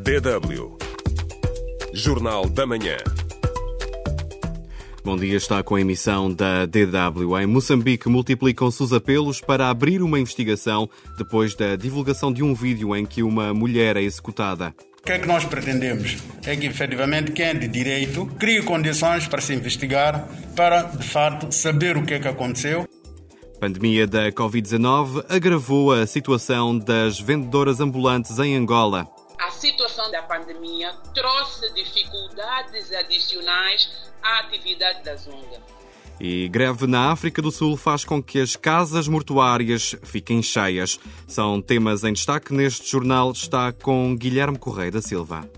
DW Jornal da Manhã. Bom dia, está com a emissão da DW. Em Moçambique, multiplicam-se os apelos para abrir uma investigação depois da divulgação de um vídeo em que uma mulher é executada. O que é que nós pretendemos? É que, efetivamente, quem é de direito crie condições para se investigar, para, de fato, saber o que é que aconteceu. A pandemia da Covid-19 agravou a situação das vendedoras ambulantes em Angola. A situação da pandemia trouxe dificuldades adicionais à atividade da Zunga. E greve na África do Sul faz com que as casas mortuárias fiquem cheias. São temas em destaque neste jornal. Está com Guilherme Correia da Silva.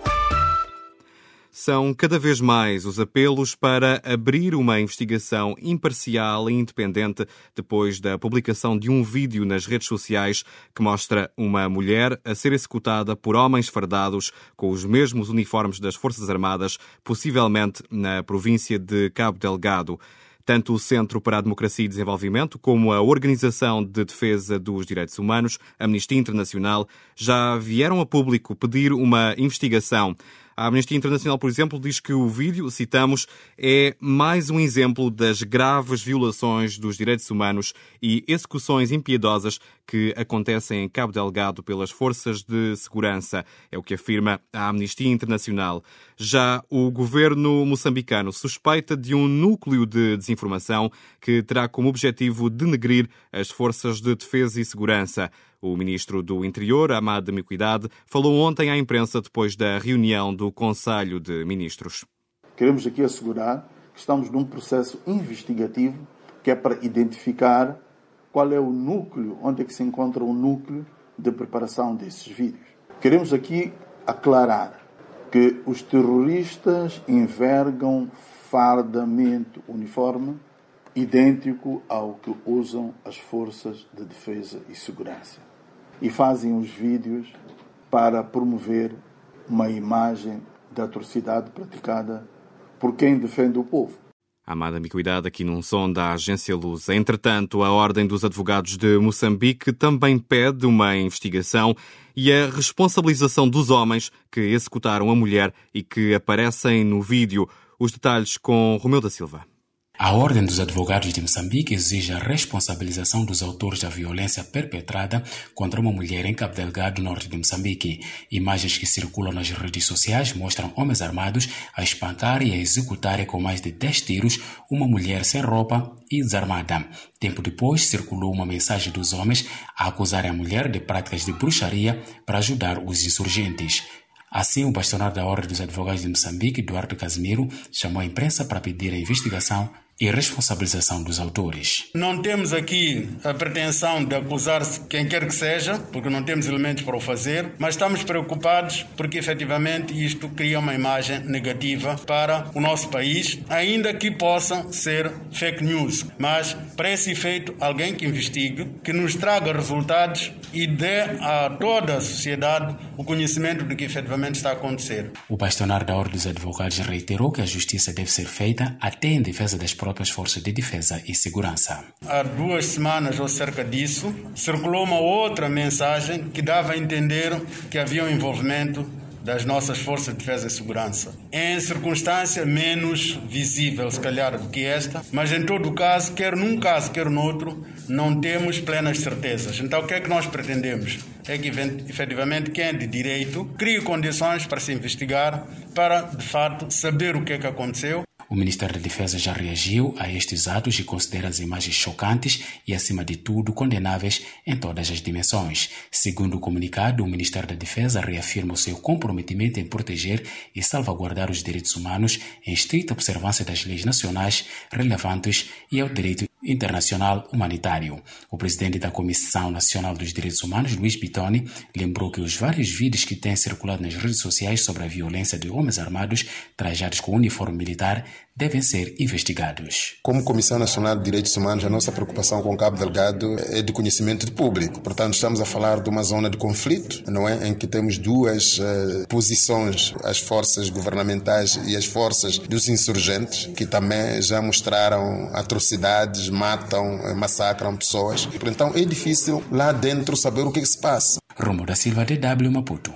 São cada vez mais os apelos para abrir uma investigação imparcial e independente depois da publicação de um vídeo nas redes sociais que mostra uma mulher a ser executada por homens fardados com os mesmos uniformes das Forças Armadas, possivelmente na província de Cabo Delgado. Tanto o Centro para a Democracia e Desenvolvimento como a Organização de Defesa dos Direitos Humanos, Amnistia Internacional, já vieram a público pedir uma investigação. A Amnistia Internacional, por exemplo, diz que o vídeo, citamos, é mais um exemplo das graves violações dos direitos humanos e execuções impiedosas que acontecem em Cabo Delgado pelas forças de segurança, é o que afirma a Amnistia Internacional. Já o governo moçambicano suspeita de um núcleo de desinformação que terá como objetivo denegrir as forças de defesa e segurança. O ministro do Interior, Amado Micuidade, falou ontem à imprensa depois da reunião do Conselho de Ministros. Queremos aqui assegurar que estamos num processo investigativo que é para identificar qual é o núcleo, onde é que se encontra o núcleo de preparação desses vídeos. Queremos aqui aclarar que os terroristas envergam fardamento uniforme idêntico ao que usam as forças de defesa e segurança. E fazem os vídeos para promover uma imagem da atrocidade praticada por quem defende o povo. Amada Micuidade, aqui num som da Agência Lusa. Entretanto, a Ordem dos Advogados de Moçambique também pede uma investigação e a responsabilização dos homens que executaram a mulher e que aparecem no vídeo. Os detalhes com Romeu da Silva. A Ordem dos Advogados de Moçambique exige a responsabilização dos autores da violência perpetrada contra uma mulher em Cabo Delgado, norte de Moçambique. Imagens que circulam nas redes sociais mostram homens armados a espancar e a executar com mais de 10 tiros uma mulher sem roupa e desarmada. Tempo depois, circulou uma mensagem dos homens a acusarem a mulher de práticas de bruxaria para ajudar os insurgentes. Assim, o bastonário da Ordem dos Advogados de Moçambique, Eduardo Casimiro, chamou a imprensa para pedir a investigação e responsabilização dos autores. Não temos aqui a pretensão de acusar quem quer que seja, porque não temos elementos para o fazer, mas estamos preocupados porque, efetivamente, isto cria uma imagem negativa para o nosso país, ainda que possa ser fake news. Mas, para esse efeito, alguém que investigue, que nos traga resultados e dê a toda a sociedade o conhecimento do que efetivamente está a acontecer. O bastonário da Ordem dos Advogados reiterou que a justiça deve ser feita até em defesa das próprias forças de defesa e segurança. Há 2 semanas ou cerca disso, circulou uma outra mensagem que dava a entender que havia um envolvimento das nossas forças de defesa e segurança. Em circunstância menos visível, se calhar, do que esta, mas em todo o caso, quer num caso, quer no outro, não temos plenas certezas. Então, o que é que nós pretendemos? É que, efetivamente, quem é de direito crie condições para se investigar, para, de fato, saber o que é que aconteceu. O Ministério da Defesa já reagiu a estes atos e considera as imagens chocantes e, acima de tudo, condenáveis em todas as dimensões. Segundo o comunicado, o Ministério da Defesa reafirma o seu comprometimento em proteger e salvaguardar os direitos humanos em estrita observância das leis nacionais relevantes e ao direito internacional humanitário. O presidente da Comissão Nacional dos Direitos Humanos, Luís Bitoni, lembrou que os vários vídeos que têm circulado nas redes sociais sobre a violência de homens armados trajados com uniforme militar devem ser investigados. Como Comissão Nacional de Direitos Humanos, a nossa preocupação com Cabo Delgado é de conhecimento de público. Portanto, estamos a falar de uma zona de conflito, não é? Em que temos duas posições, as forças governamentais e as forças dos insurgentes, que também já mostraram atrocidades, matam, massacram pessoas. Então, é difícil lá dentro saber o que se passa. Romeu da Silva, DW Maputo.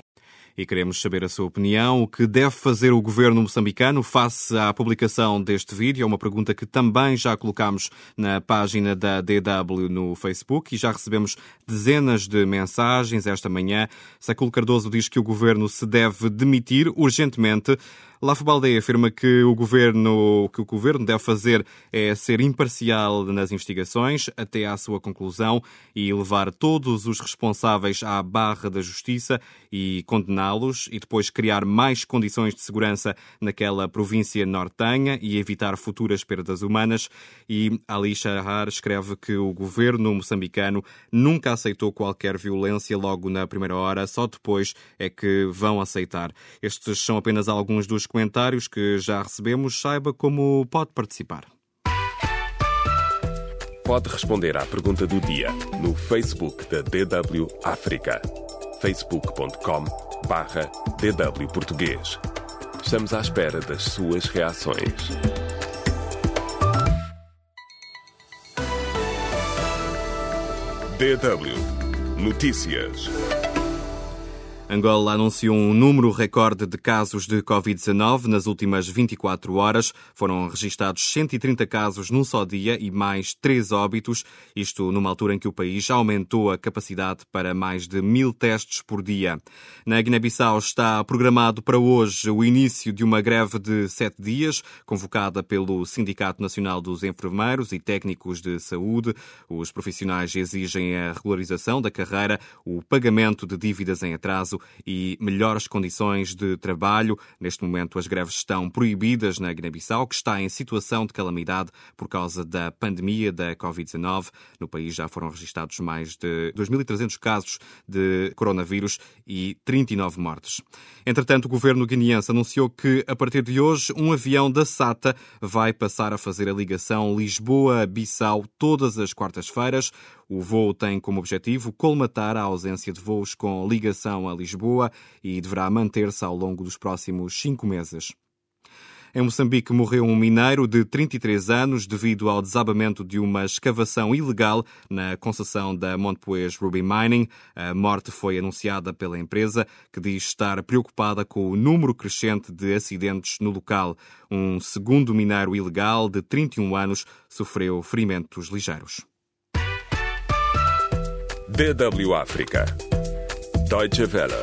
e queremos saber a sua opinião. O que deve fazer o governo moçambicano face à publicação deste vídeo? É uma pergunta que também já colocámos na página da DW no Facebook e já recebemos dezenas de mensagens esta manhã. Século Cardoso diz que o governo se deve demitir urgentemente. Lafo Baldeia afirma que o governo deve fazer é ser imparcial nas investigações até à sua conclusão e levar todos os responsáveis à barra da justiça e condená-los e depois criar mais condições de segurança naquela província nortenha e evitar futuras perdas humanas. E Ali Shahar escreve que o governo moçambicano nunca aceitou qualquer violência logo na primeira hora, só depois é que vão aceitar. Estes são apenas alguns dos comentários que já recebemos. Saiba como pode participar. Pode responder à pergunta do dia no Facebook da DW África. facebook.com/DW Português. Estamos à espera das suas reações. DW Notícias. Angola anunciou um número recorde de casos de Covid-19 nas últimas 24 horas. Foram registados 130 casos num só dia e mais 3 óbitos. Isto numa altura em que o país aumentou a capacidade para mais de 1000 testes por dia. Na Guiné-Bissau está programado para hoje o início de uma greve de 7 dias, convocada pelo Sindicato Nacional dos Enfermeiros e Técnicos de Saúde. Os profissionais exigem a regularização da carreira, o pagamento de dívidas em atraso e melhores condições de trabalho. Neste momento, as greves estão proibidas na Guiné-Bissau, que está em situação de calamidade por causa da pandemia da Covid-19. No país já foram registados mais de 2.300 casos de coronavírus e 39 mortes. Entretanto, o governo guineense anunciou que, a partir de hoje, um avião da SATA vai passar a fazer a ligação Lisboa-Bissau todas as quartas-feiras. O voo tem como objetivo colmatar a ausência de voos com ligação a Lisboa e deverá manter-se ao longo dos próximos 5 meses. Em Moçambique morreu um mineiro de 33 anos devido ao desabamento de uma escavação ilegal na concessão da Montepuez Ruby Mining. A morte foi anunciada pela empresa, que diz estar preocupada com o número crescente de acidentes no local. Um segundo mineiro ilegal de 31 anos sofreu ferimentos ligeiros. DW África. Deutsche Welle.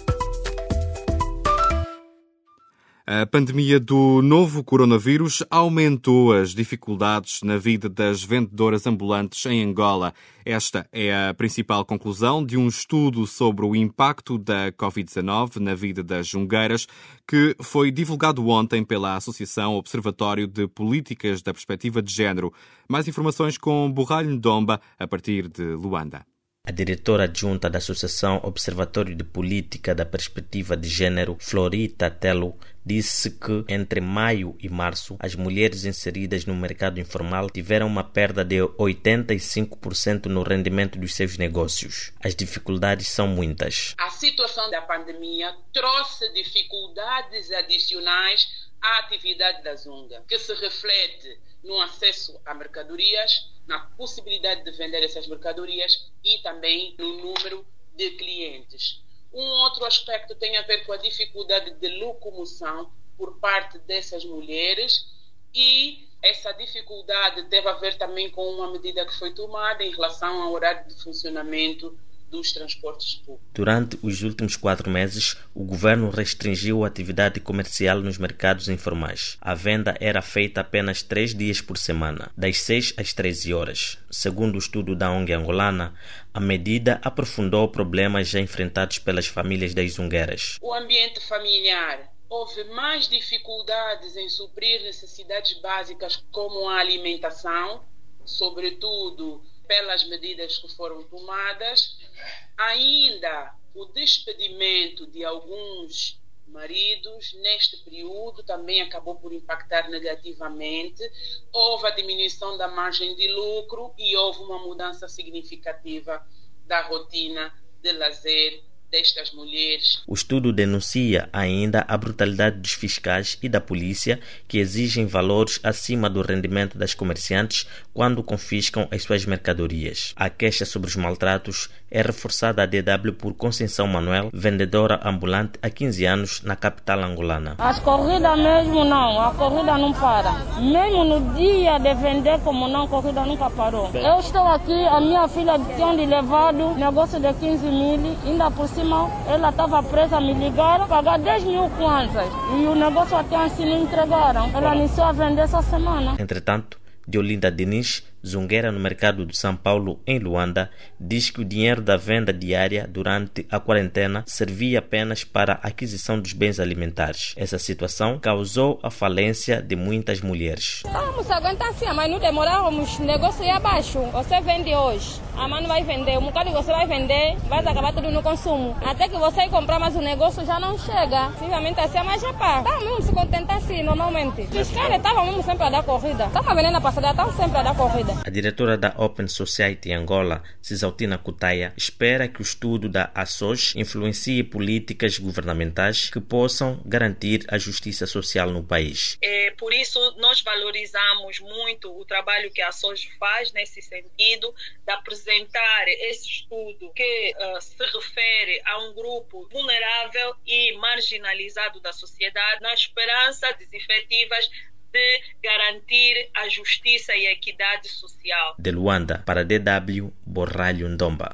A pandemia do novo coronavírus aumentou as dificuldades na vida das vendedoras ambulantes em Angola. Esta é a principal conclusão de um estudo sobre o impacto da Covid-19 na vida das jungueiras, que foi divulgado ontem pela Associação Observatório de Políticas da Perspectiva de Género. Mais informações com Borralho Ndomba, a partir de Luanda. A diretora adjunta da Associação Observatório de Política da Perspectiva de Gênero, Florita Telo, disse que entre maio e março as mulheres inseridas no mercado informal tiveram uma perda de 85% no rendimento dos seus negócios. As dificuldades são muitas. A situação da pandemia trouxe dificuldades adicionais à atividade da Zunga, que se reflete no acesso a mercadorias, na possibilidade de vender essas mercadorias e também no número de clientes. Um outro aspecto tem a ver com a dificuldade de locomoção por parte dessas mulheres e essa dificuldade deve haver também com uma medida que foi tomada em relação ao horário de funcionamento dos transportes públicos. Durante os últimos 4 meses, o governo restringiu a atividade comercial nos mercados informais. A venda era feita apenas 3 dias por semana, das 6 às 13 horas. Segundo o estudo da ONG angolana, a medida aprofundou problemas já enfrentados pelas famílias das zungueiras. O ambiente familiar. Houve mais dificuldades em suprir necessidades básicas como a alimentação, sobretudo pelas medidas que foram tomadas. Ainda o despedimento de alguns maridos neste período também acabou por impactar negativamente. Houve a diminuição da margem de lucro e houve uma mudança significativa da rotina de lazer destas mulheres. O estudo denuncia ainda a brutalidade dos fiscais e da polícia, que exigem valores acima do rendimento das comerciantes quando confiscam as suas mercadorias. A queixa sobre os maltratos é reforçada a DW por Conceição Manuel, vendedora ambulante há 15 anos na capital angolana. As corridas mesmo não, a corrida não para. Mesmo no dia de vender, como não, a corrida nunca parou. Eu estou aqui, a minha filha tinha de levado negócio de 15 mil, ainda por cima ela estava presa, me ligaram, pagar 10 mil kwanzas. E o negócio até assim não entregaram. Ela iniciou a vender essa semana. Entretanto, Deolinda Diniz, zungueira no mercado de São Paulo, em Luanda, diz que o dinheiro da venda diária durante a quarentena servia apenas para a aquisição dos bens alimentares. Essa situação causou a falência de muitas mulheres. Vamos aguentar assim, mas não demoramos, o negócio ia abaixo. Você vende hoje, amanhã não vai vender, um bocado que você vai vender, vai acabar tudo no consumo. Até que você ir comprar, mas o negócio já não chega. Simplesmente assim, mas já pá. Tá mesmo se contentar assim, normalmente. Os caras estavam mesmo sempre a dar corrida. Estavam vendendo a passada, estavam sempre a dar corrida. A diretora da Open Society Angola, Cisaltina Cutaia, espera que o estudo da ASOS influencie políticas governamentais que possam garantir a justiça social no país. Por isso, nós valorizamos muito o trabalho que a ASOS faz nesse sentido, de apresentar esse estudo que se refere a um grupo vulnerável e marginalizado da sociedade, na esperança de efetivas de garantir a justiça e a equidade social. De Luanda, para DW, Borralho Ndomba.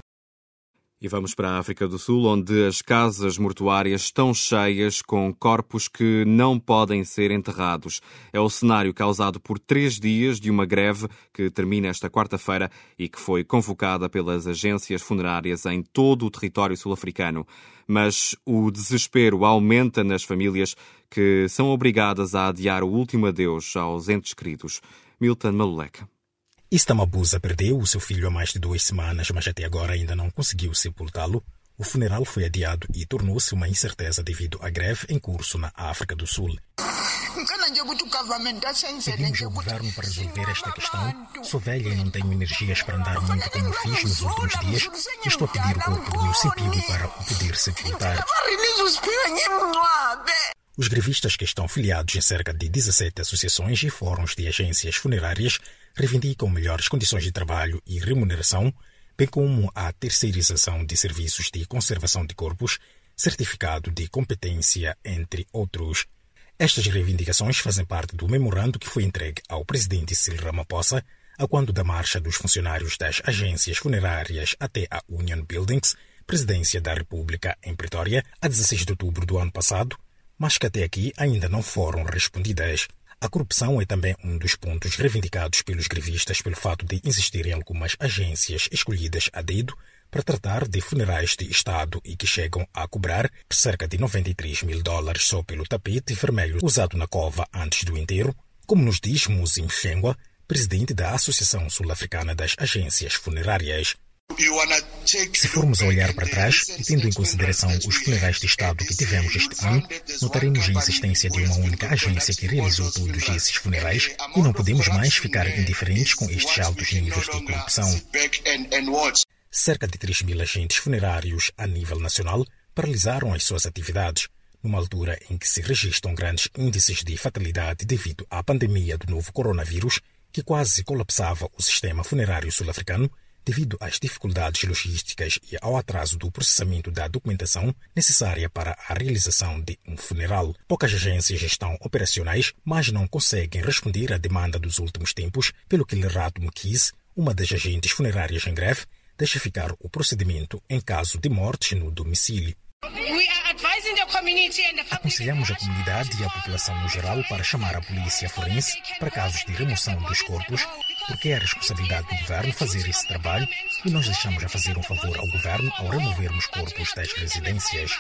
E vamos para a África do Sul, onde as casas mortuárias estão cheias com corpos que não podem ser enterrados. É o cenário causado por 3 dias de uma greve que termina esta quarta-feira e que foi convocada pelas agências funerárias em todo o território sul-africano. Mas o desespero aumenta nas famílias que são obrigadas a adiar o último adeus aos entes queridos. Milton Maluleka. Istamabuza perdeu o seu filho há mais de 2 semanas, mas até agora ainda não conseguiu sepultá-lo. O funeral foi adiado e tornou-se uma incerteza devido à greve em curso na África do Sul. Pedimos ao governo para resolver esta questão. Sou velha e não tenho energias para andar muito como fiz nos últimos dias. Estou a pedir o corpo do meu cipio para o poder sepultar. Os grevistas, que estão filiados em cerca de 17 associações e fóruns de agências funerárias, reivindicam melhores condições de trabalho e remuneração, bem como a terceirização de serviços de conservação de corpos, certificado de competência, entre outros. Estas reivindicações fazem parte do memorando que foi entregue ao presidente Cyril Ramaphosa a quando da marcha dos funcionários das agências funerárias até a Union Buildings, presidência da República em Pretória, a 16 de outubro do ano passado, mas que até aqui ainda não foram respondidas. A corrupção é também um dos pontos reivindicados pelos grevistas pelo fato de existirem algumas agências escolhidas a dedo para tratar de funerais de Estado e que chegam a cobrar cerca de $93 mil só pelo tapete vermelho usado na cova antes do enterro, como nos diz Muzi Mshengwa, presidente da Associação Sul-Africana das Agências Funerárias. Se formos a olhar para trás e tendo em consideração os funerais de Estado que tivemos este ano, notaremos a existência de uma única agência que realizou todos esses funerais e não podemos mais ficar indiferentes com estes altos níveis de corrupção. Cerca de 3 mil agentes funerários a nível nacional paralisaram as suas atividades, numa altura em que se registram grandes índices de fatalidade devido à pandemia do novo coronavírus, que quase colapsava o sistema funerário sul-africano, devido às dificuldades logísticas e ao atraso do processamento da documentação necessária para a realização de um funeral. Poucas agências estão operacionais, mas não conseguem responder à demanda dos últimos tempos, pelo que Lerato Mkhize, uma das agentes funerárias em greve, deixa ficar o procedimento em caso de mortes no domicílio. Aconselhamos a comunidade e a população no geral para chamar a polícia forense para casos de remoção dos corpos, porque é a responsabilidade do governo fazer esse trabalho e nós deixamos a fazer um favor ao governo ao removermos corpos das residências.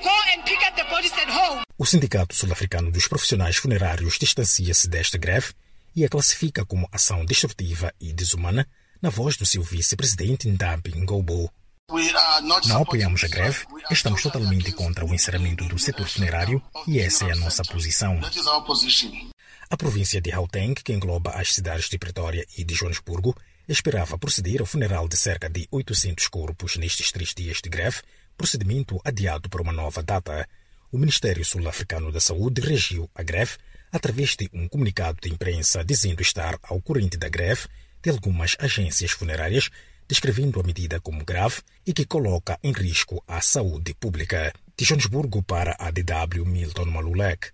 O Sindicato Sul-Africano dos Profissionais Funerários distancia-se desta greve e a classifica como ação destrutiva e desumana, na voz do seu vice-presidente Ndambi Ngobo. Não apoiamos a greve, estamos totalmente contra o encerramento do setor funerário e essa é a nossa posição. A província de Gauteng, que engloba as cidades de Pretória e de Joanesburgo, esperava proceder ao funeral de cerca de 800 corpos nestes 3 dias de greve, procedimento adiado para uma nova data. O Ministério Sul-Africano da Saúde reagiu à greve através de um comunicado de imprensa dizendo estar ao corrente da greve de algumas agências funerárias, descrevendo a medida como grave e que coloca em risco a saúde pública. De Joanesburgo para a DW, Milton Malulek.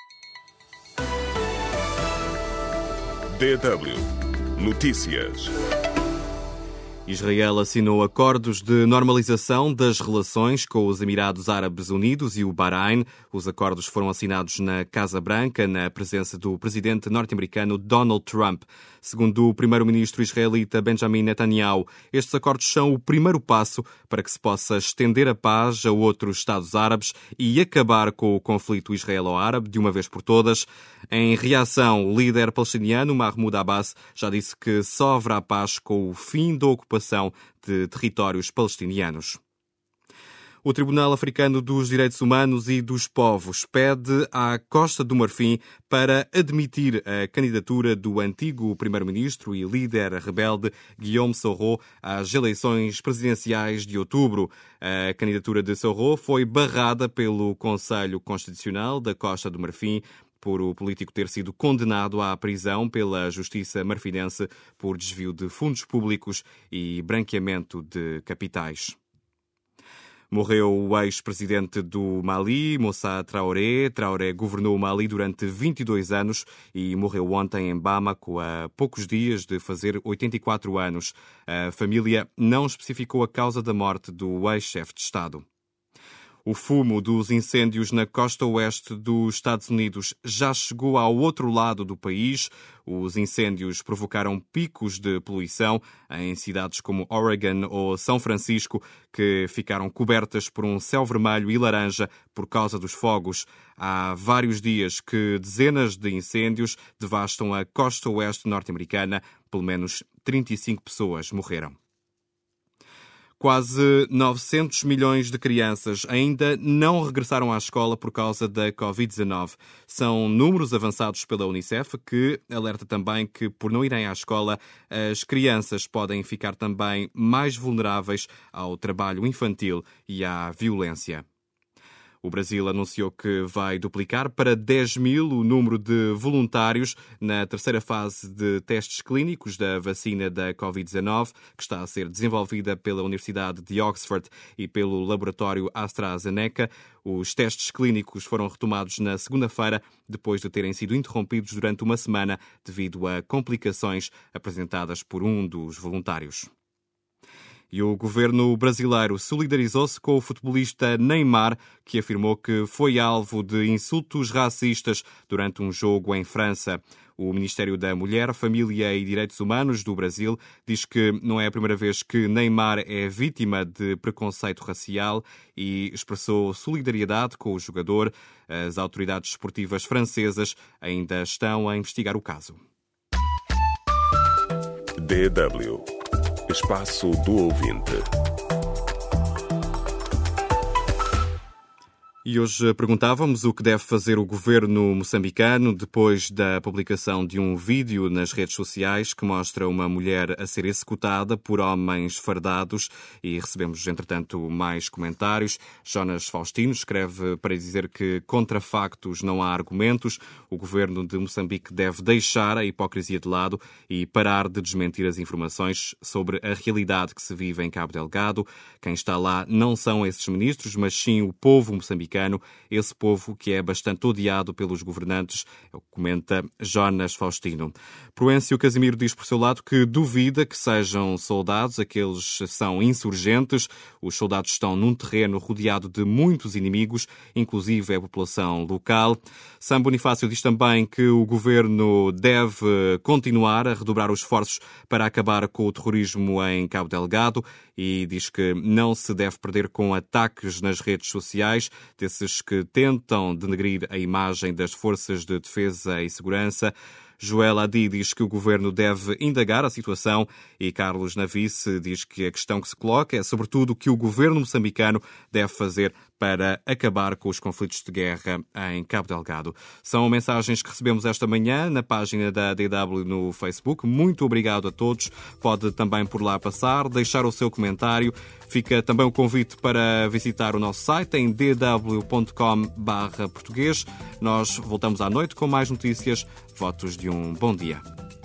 DW Notícias. Israel assinou acordos de normalização das relações com os Emirados Árabes Unidos e o Bahrein. Os acordos foram assinados na Casa Branca, na presença do presidente norte-americano Donald Trump. Segundo o primeiro-ministro israelita Benjamin Netanyahu, estes acordos são o primeiro passo para que se possa estender a paz a outros Estados árabes e acabar com o conflito israelo-árabe de uma vez por todas. Em reação, o líder palestiniano Mahmoud Abbas já disse que só haverá paz com o fim da ocupação de territórios palestinianos. O Tribunal Africano dos Direitos Humanos e dos Povos pede à Costa do Marfim para admitir a candidatura do antigo primeiro-ministro e líder rebelde Guillaume Soro às eleições presidenciais de outubro. A candidatura de Soro foi barrada pelo Conselho Constitucional da Costa do Marfim por o político ter sido condenado à prisão pela justiça marfinense por desvio de fundos públicos e branqueamento de capitais. Morreu o ex-presidente do Mali, Moussa Traoré. Traoré governou o Mali durante 22 anos e morreu ontem em Bamako, a poucos dias de fazer 84 anos. A família não especificou a causa da morte do ex-chefe de Estado. O fumo dos incêndios na costa oeste dos Estados Unidos já chegou ao outro lado do país. Os incêndios provocaram picos de poluição em cidades como Oregon ou São Francisco, que ficaram cobertas por um céu vermelho e laranja por causa dos fogos. Há vários dias que dezenas de incêndios devastam a costa oeste norte-americana. Pelo menos 35 pessoas morreram. Quase 900 milhões de crianças ainda não regressaram à escola por causa da Covid-19. São números avançados pela Unicef, que alerta também que, por não irem à escola, as crianças podem ficar também mais vulneráveis ao trabalho infantil e à violência. O Brasil anunciou que vai duplicar para 10 mil o número de voluntários na terceira fase de testes clínicos da vacina da Covid-19, que está a ser desenvolvida pela Universidade de Oxford e pelo laboratório AstraZeneca. Os testes clínicos foram retomados na segunda-feira, depois de terem sido interrompidos durante uma semana devido a complicações apresentadas por um dos voluntários. E o governo brasileiro solidarizou-se com o futebolista Neymar, que afirmou que foi alvo de insultos racistas durante um jogo em França. O Ministério da Mulher, Família e Direitos Humanos do Brasil diz que não é a primeira vez que Neymar é vítima de preconceito racial e expressou solidariedade com o jogador. As autoridades esportivas francesas ainda estão a investigar o caso. DW Espaço do Ouvinte. E hoje perguntávamos o que deve fazer o governo moçambicano depois da publicação de um vídeo nas redes sociais que mostra uma mulher a ser executada por homens fardados, e recebemos, entretanto, mais comentários. Jonas Faustino escreve para dizer que contra factos não há argumentos. O governo de Moçambique deve deixar a hipocrisia de lado e parar de desmentir as informações sobre a realidade que se vive em Cabo Delgado. Quem está lá não são esses ministros, mas sim o povo moçambicano, esse povo que é bastante odiado pelos governantes, comenta Jonas Faustino. Proencio Casimiro diz por seu lado que duvida que sejam soldados, aqueles são insurgentes. Os soldados estão num terreno rodeado de muitos inimigos, inclusive a população local. São Bonifácio diz também que o governo deve continuar a redobrar os esforços para acabar com o terrorismo em Cabo Delgado e diz que não se deve perder com ataques nas redes sociais, desses que tentam denegrir a imagem das forças de defesa e segurança. Joel Adi diz que o governo deve indagar a situação e Carlos Navice diz que a questão que se coloca é sobretudo o que o governo moçambicano deve fazer para acabar com os conflitos de guerra em Cabo Delgado. São mensagens que recebemos esta manhã na página da DW no Facebook. Muito obrigado a todos. Pode também por lá passar, deixar o seu comentário. Fica também o convite para visitar o nosso site em dw.com/português. Nós voltamos à noite com mais notícias. Votos de um bom dia.